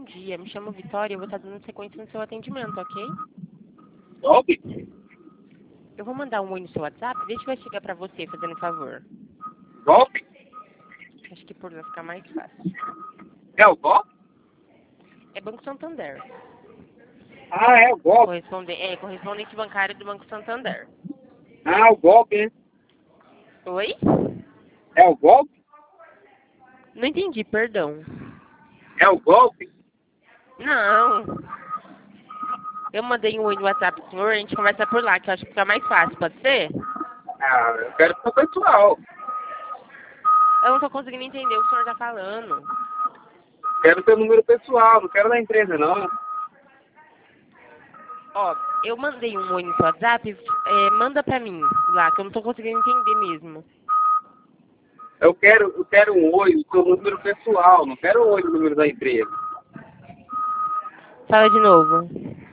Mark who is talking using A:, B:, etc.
A: dia. Me chamo Vitória e eu vou estar dando sequência no seu atendimento, ok?
B: Golpe?
A: Eu vou mandar um oi no seu WhatsApp, deixa eu chegar pra você, fazendo um favor.
B: Golpe?
A: Acho que por lá ficar mais fácil.
B: É o golpe?
A: É Banco Santander.
B: Ah, é o golpe.
A: Correspondente bancário do Banco Santander.
B: Ah, o golpe, né?
A: Oi?
B: É o golpe?
A: Não entendi, perdão.
B: É o golpe?
A: Não. Eu mandei um oi no WhatsApp pro senhor, a gente conversa por lá, que eu acho que fica mais fácil, pode ser?
B: Ah, eu quero pro pessoal.
A: Eu não tô conseguindo entender o que o senhor tá falando.
B: Quero seu número pessoal, não quero da empresa, não.
A: Ó, eu mandei um oi no seu WhatsApp, manda pra mim lá, que eu não tô conseguindo entender mesmo.
B: Eu quero um oi, o seu número pessoal, não quero um oi no número da empresa.
A: Fala de novo.